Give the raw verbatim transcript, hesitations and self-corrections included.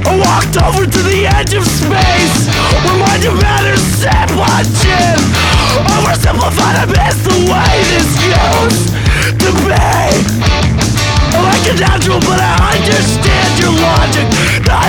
I walked over to the edge of space where my matter set watching. Oversimplified, I miss the way this used to be. I like it natural, but I understand your logic. Not